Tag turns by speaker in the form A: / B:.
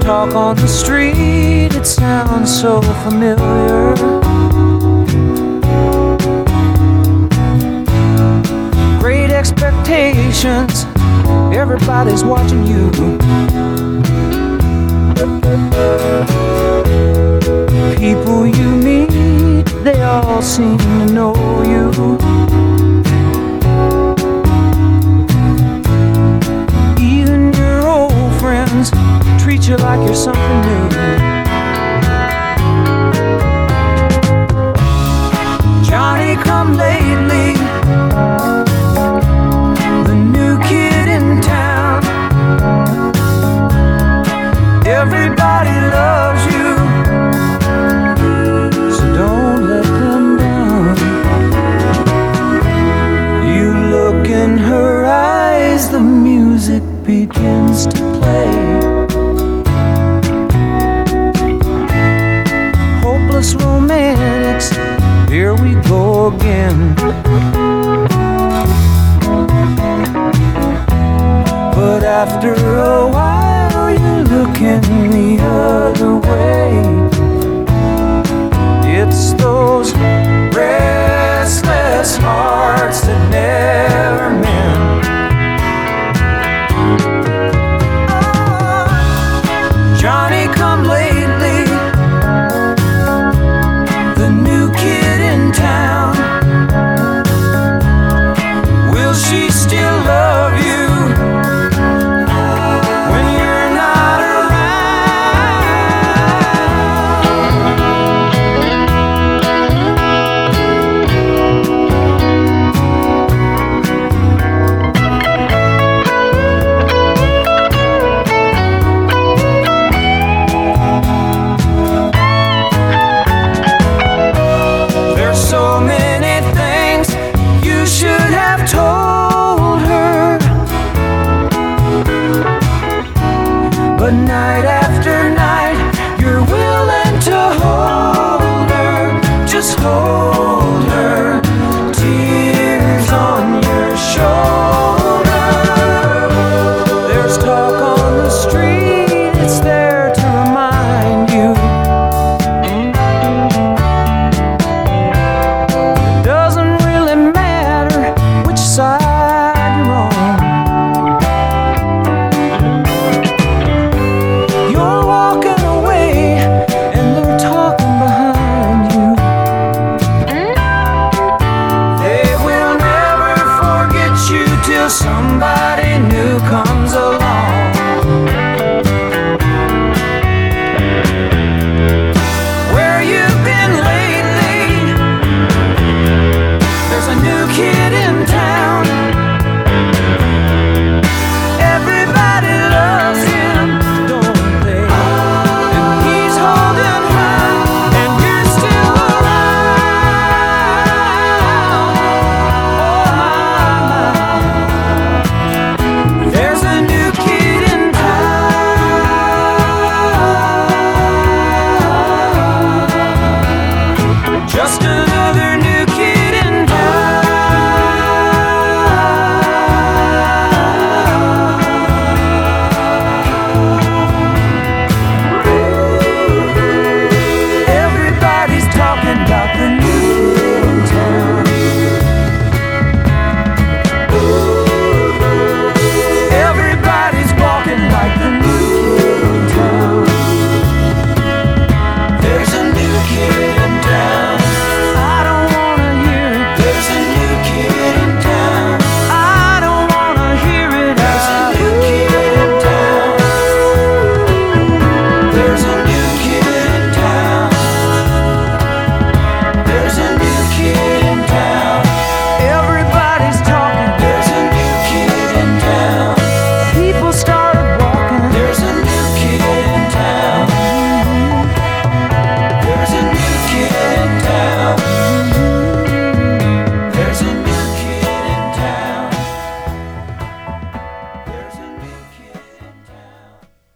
A: talk on the street, it sounds so familiar. Great expectations, everybody's watching you. People you meet, they all seem to know you. Even your old friends treat you like you're something new. Johnny come lately, the new kid in town. Everybody loves you, so don't let them down. You look in her eyes, the music begins to play. Hopeless romantics, here we go again. But after a while, you're looking the other way. It's those restless hearts that never mend. Johnny come lately, the new kid in town. Will she still love you when you're not There's so many things you should have told her, but night after night you're willing to hold her. Just hold her, tears on your shoulder. There's talk on the street, it's there to remind you. Doesn't really matter which side you're on. You're walking away and they're talking behind you. They will never forget you till somebody new comes along.